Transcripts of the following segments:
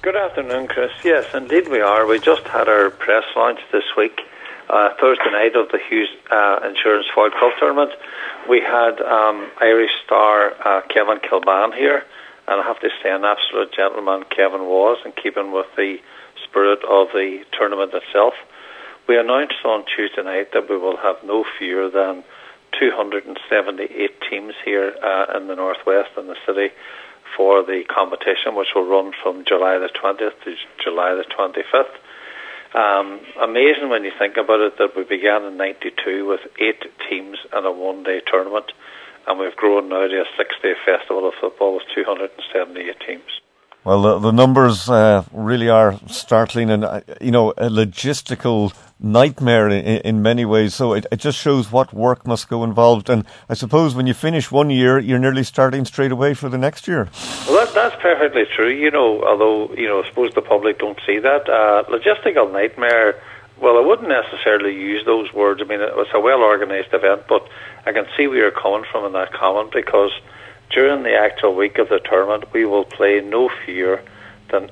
Good afternoon, Chris. Yes, indeed we are. We just had our press launch this week, Thursday night of the Hughes Insurance Foil Cup tournament. We had Irish star Kevin Kilbane here, and I have to say an absolute gentleman Kevin was, in keeping with the spirit of the tournament itself. We announced on Tuesday night that we will have no fewer than 278 teams here in the northwest in the city for the competition, which will run from July the 20th to July the 25th. Amazing when you think about it that we began in 92 with 8 teams in a one-day tournament, and we've grown now to a 6-day festival of football with 278 teams. Well, the numbers really are startling, and a logistical nightmare in many ways. So it just shows what work must go involved. And I suppose when you finish one year, you're nearly starting straight away for the next year. Well, that's perfectly true. Although I suppose the public don't see that logistical nightmare. Well, I wouldn't necessarily use those words. I mean, it was a well-organised event, but I can see where you're coming from in that comment, because during the actual week of the tournament, we will play no fewer than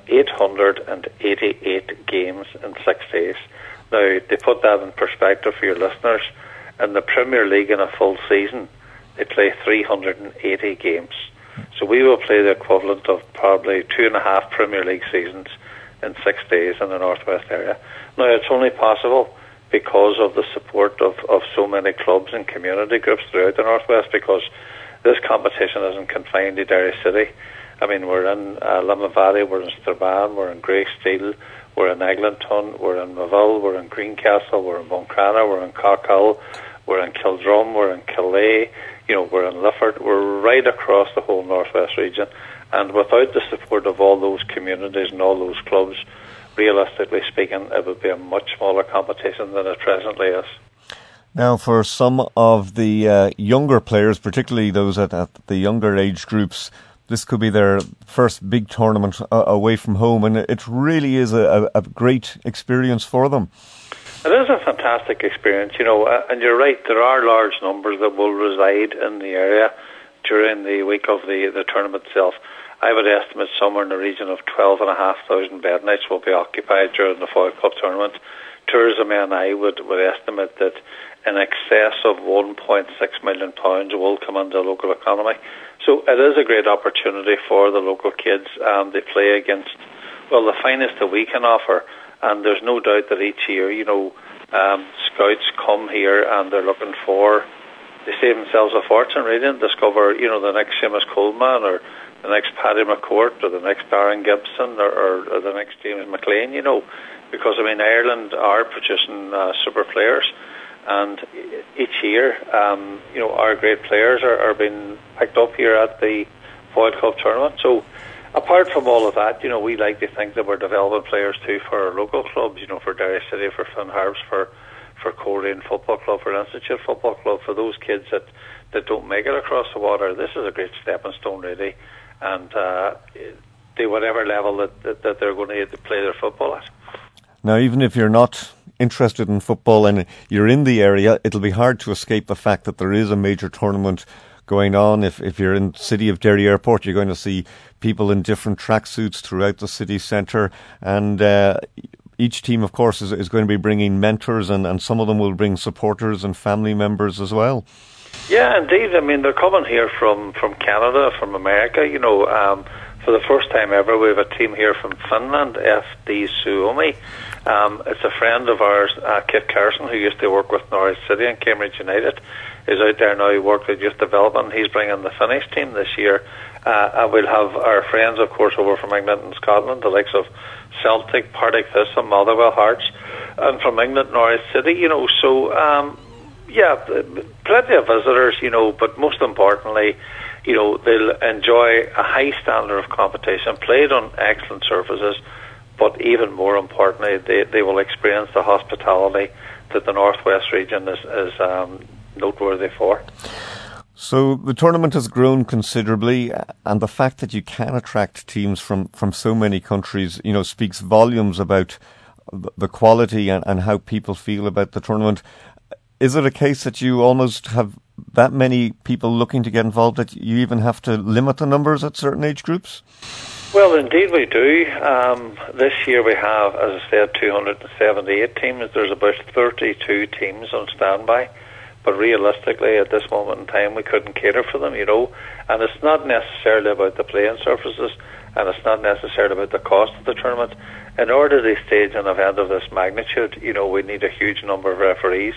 888 games in 6 days. Now, to put that in perspective for your listeners, in the Premier League in a full season, they play 380 games. So we will play the equivalent of probably 2.5 Premier League seasons in 6 days in the northwest area. Now, it's only possible because of the support of so many clubs and community groups throughout the northwest, because this competition isn't confined to Derry City. I mean, we're in Limavady, we're in Strabane, we're in Greysteel, we're in Eglinton, we're in Moville, we're in Greencastle, we're in Buncrana, we're in Cockhill, we're in Kildrum, we're in Killay, we're in Lifford. We're right across the whole northwest region. And without the support of all those communities and all those clubs, realistically speaking, it would be a much smaller competition than it presently is. Now, for some of the younger players, particularly those at the younger age groups, this could be their first big tournament away from home, and it really is a great experience for them. It is a fantastic experience, and you're right, there are large numbers that will reside in the area during the week of the tournament itself. I would estimate somewhere in the region of 12,500 bed nights will be occupied during the Foil Cup tournament. Tourism NI would estimate that in excess of £1.6 million will come into the local economy. So it is a great opportunity for the local kids. They play against, the finest that we can offer. And there's no doubt that each year, scouts come here and they're looking they save themselves a fortune really and discover, the next Seamus Coleman or the next Paddy McCourt or the next Darren Gibson or the next James McLean, because, Ireland are producing super players. And each year, our great players are being picked up here at the Foil Cup tournament. So, apart from all of that, we like to think that we're developing players too for our local clubs, for Derry City, for Finn Harps, for Coleraine Football Club, for Institute Football Club, for those kids that don't make it across the water. This is a great stepping stone, really, and to whatever level that they're going to play their football at. Now, even if you're not interested in football and you're in the area, it'll be hard to escape the fact that there is a major tournament going on. If you're in the city of Derry Airport, you're going to see people in different tracksuits throughout the city centre, and each team, of course, is going to be bringing mentors, and some of them will bring supporters and family members as well. Yeah, indeed. They're coming here from Canada, from America. For the first time ever, we have a team here from Finland, FD Suomi. It's a friend of ours, Kit Carson, who used to work with Norwich City and Cambridge United, is out there now. He worked at youth development. He's bringing the Finnish team this year. And we'll have our friends, of course, over from England and Scotland, the likes of Celtic, Partick Thistle, Motherwell, Hearts, and from England, Norwich City. So plenty of visitors. But most importantly, they'll enjoy a high standard of competition, played on excellent surfaces. But even more importantly, they will experience the hospitality that the Northwest region is noteworthy for. So the tournament has grown considerably, and the fact that you can attract teams from so many countries, speaks volumes about the quality and how people feel about the tournament. Is it a case that you almost have that many people looking to get involved that you even have to limit the numbers at certain age groups? Well, indeed we do. This year we have, as I said, 278 teams. There's about 32 teams on standby. But realistically, at this moment in time, we couldn't cater for them, And it's not necessarily about the playing surfaces, and it's not necessarily about the cost of the tournament. In order to stage an event of this magnitude, we need a huge number of referees.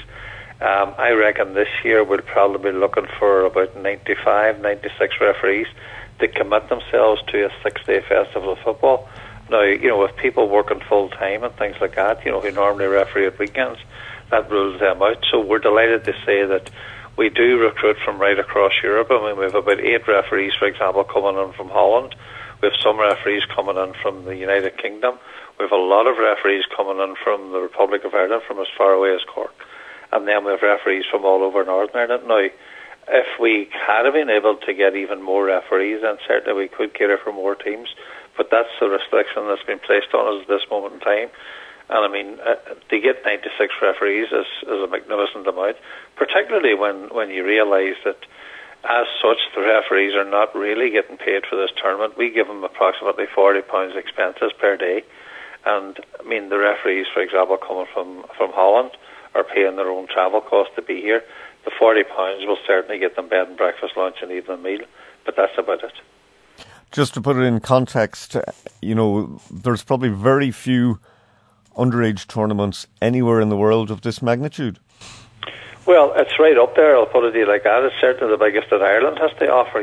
I reckon this year we'll probably be looking for about 95, 96 referees to commit themselves to a 6-day festival of football. Now, with people working full time and things like that, who normally referee at weekends, that rules them out. So we're delighted to say that we do recruit from right across Europe. I mean, we have about 8 referees, for example, coming in from Holland. We have some referees coming in from the United Kingdom. We have a lot of referees coming in from the Republic of Ireland, from as far away as Cork. And then we have referees from all over Northern Ireland. Now, if we had been able to get even more referees, then certainly we could cater for more teams. But that's the restriction that's been placed on us at this moment in time. And I mean, to get 96 referees is a magnificent amount, particularly when you realise that as such, the referees are not really getting paid for this tournament. We give them approximately £40 expenses per day. And I mean, the referees, for example, coming from Holland are paying their own travel costs to be here. The £40 will certainly get them bed and breakfast, lunch and evening meal, but that's about it. Just to put it in context, there's probably very few underage tournaments anywhere in the world of this magnitude. Well, it's right up there, I'll put it to you like that. It's certainly the biggest that Ireland has to offer,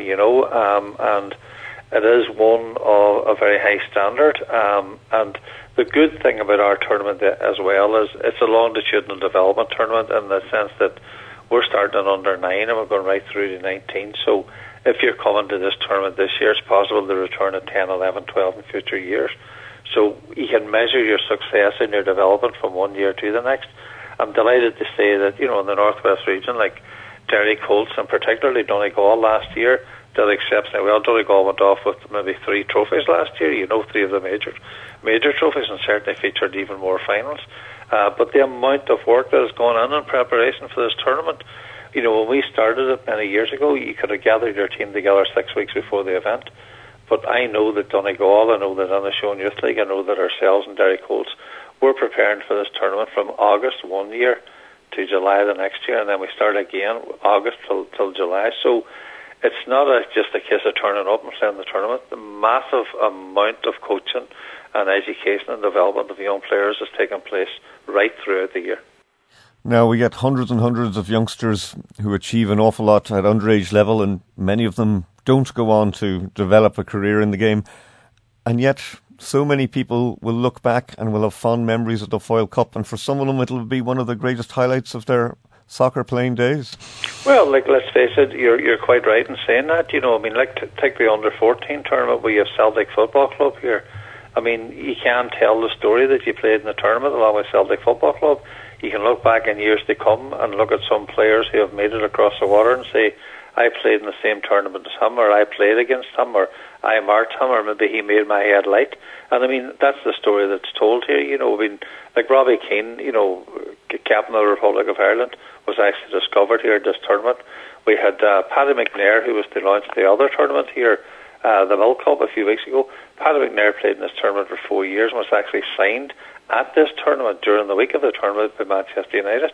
and it is one of a very high standard. And the good thing about our tournament as well is it's a longitudinal development tournament in the sense that we're starting at under 9 and we're going right through to 19. So if you're coming to this tournament this year, it's possible to return at 10, 11, 12 in future years. So you can measure your success in your development from one year to the next. I'm delighted to say that, in the Northwest region, like Derry Colts and particularly Donegal last year, did exceptionally well. Donegal went off with maybe 3 trophies last year, 3 of the major trophies, and certainly featured even more finals. But the amount of work that has gone in preparation for this tournament, when we started it many years ago, you could have gathered your team together 6 weeks before the event. But I know that Donegal, I know that Inishowen Youth League, I know that ourselves and Derry Colts, we're preparing for this tournament from August one year to July the next year, and then we start again August till July. So it's not just a case of turning up and playing the tournament. The massive amount of coaching and education and development of young players is taking place right throughout the year. Now, we get hundreds and hundreds of youngsters who achieve an awful lot at underage level, and many of them don't go on to develop a career in the game. And yet, so many people will look back and will have fond memories of the Foyle Cup, and for some of them it'll be one of the greatest highlights of their soccer playing days. Well, let's face it, you're quite right in saying that. Take the under-14 tournament. We have Celtic Football Club here. I mean, you can tell the story that you played in the tournament along with Celtic Football Club. You can look back in years to come and look at some players who have made it across the water and say, I played in the same tournament as him, or I played against him, or I marked him, or maybe he made my head light. And I mean, that's the story that's told here. Like Robbie Keane, captain of the Republic of Ireland, was actually discovered here at this tournament. We had Paddy McNair, who was to launch the other tournament here, the Mill Cup, a few weeks ago. Paddy McNair played in this tournament for 4 years and was actually signed at this tournament during the week of the tournament by Manchester United.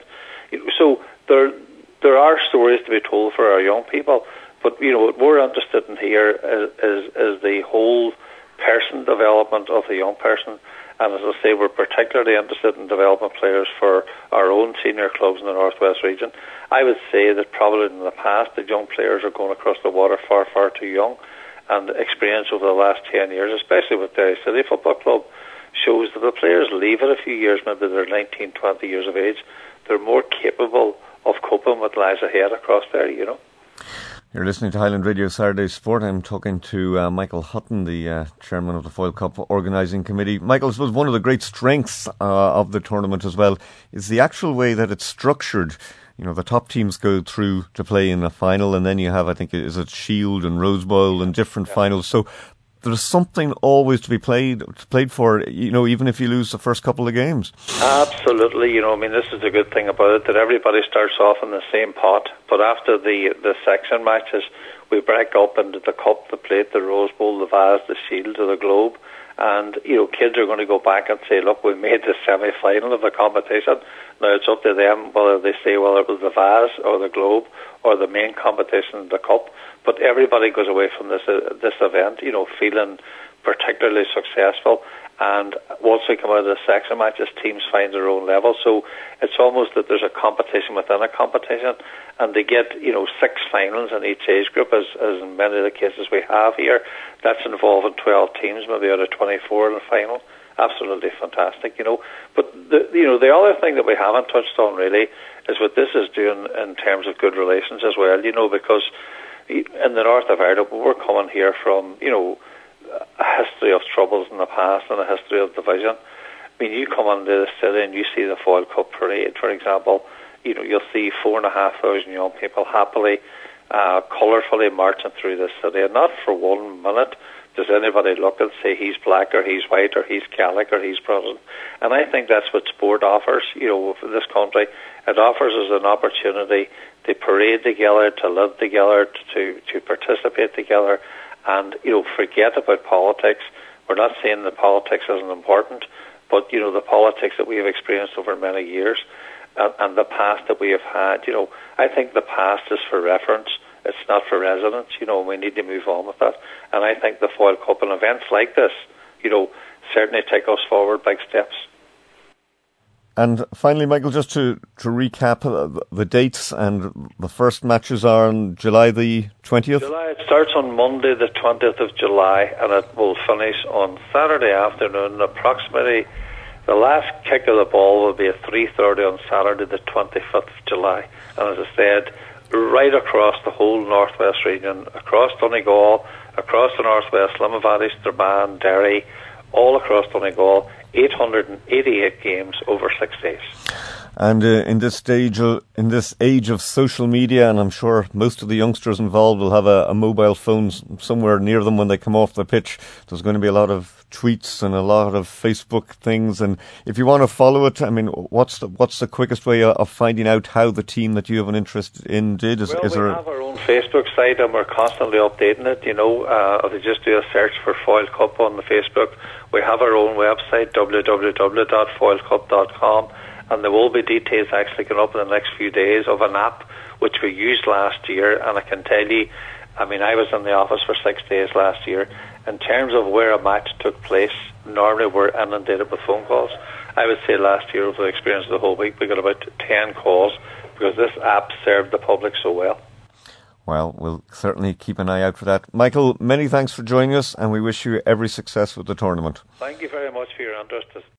So there are stories to be told for our young people, but what we're interested in here is the whole person development of the young person. And as I say, we're particularly interested in developing players for our own senior clubs in the Northwest region. I would say that probably in the past, the young players are going across the water far, far too young. And experience over the last 10 years, especially with Derry City Football Club, shows that the players leave it a few years, maybe they're 19, 20 years of age. They're more capable of coping with lies ahead across there, You're listening to Highland Radio Saturday Sport. I'm talking to Michael Hutton, the chairman of the Foyle Cup Organising Committee. Michael, I suppose one of the great strengths of the tournament as well is the actual way that it's structured. The top teams go through to play in a final, and then you have, I think, is it Shield and Rose Bowl and different finals. So there's something always to be played for, even if you lose the first couple of games. Absolutely. I mean, this is the good thing about it, that everybody starts off in the same pot, but after the section matches, we break up into the cup, the plate, the Rose Bowl, the vase, the shield, or the globe. And, kids are going to go back and say, look, we made the semi-final of the competition. Now it's up to them whether they say, well, it was the vase or the globe or the main competition, the cup. But everybody goes away from this event, feeling particularly successful. And once we come out of the section matches, teams find their own level. So it's almost that there's a competition within a competition. And they get, 6 finals in each age group, as in many of the cases we have here. That's involving 12 teams, maybe out of 24 in the final. Absolutely fantastic, But the other thing that we haven't touched on really is what this is doing in terms of good relations as well, because in the north of Ireland, we're coming here from, a history of troubles in the past and a history of division. I mean, you come into the city and you see the Foyle Cup parade, for example. You'll see 4,500 young people happily, colourfully marching through the city, and not for 1 minute does anybody look and say he's black or he's white or he's Gaelic or he's Protestant. And I think that's what sport offers, for this country. It offers us an opportunity to parade together, to live together, to participate together, and, forget about politics. We're not saying that politics isn't important, but, the politics that we have experienced over many years and the past that we have had, I think the past is for reference. It's not for residence. We need to move on with that. And I think the Foyle Cup and events like this, certainly take us forward big steps. And finally, Michael, just to recap the dates, and the first matches are on July the 20th? It starts on Monday the 20th of July, and it will finish on Saturday afternoon. Approximately the last kick of the ball will be at 3:30 on Saturday the 25th of July. And as I said, right across the whole northwest region, across Donegal, across the northwest, Limavady, Strabane, Derry, all across Donegal, 888 games over 6 days. And in this age of social media, and I'm sure most of the youngsters involved will have a mobile phone somewhere near them when they come off the pitch, there's going to be a lot of tweets and a lot of Facebook things. And if you want to follow it, I mean, what's the quickest way of finding out how the team that you have an interest in did? We have our own Facebook site, and we're constantly updating it. If you just do a search for Foyle Cup on the Facebook, we have our own website, www.foylecup.com. And there will be details actually going up in the next few days of an app which we used last year. And I can tell you, I mean, I was in the office for 6 days last year. In terms of where a match took place, normally we're inundated with phone calls. I would say last year, over the experience of the whole week, we got about 10 calls because this app served the public so well. Well, we'll certainly keep an eye out for that. Michael, many thanks for joining us, and we wish you every success with the tournament. Thank you very much for your interest.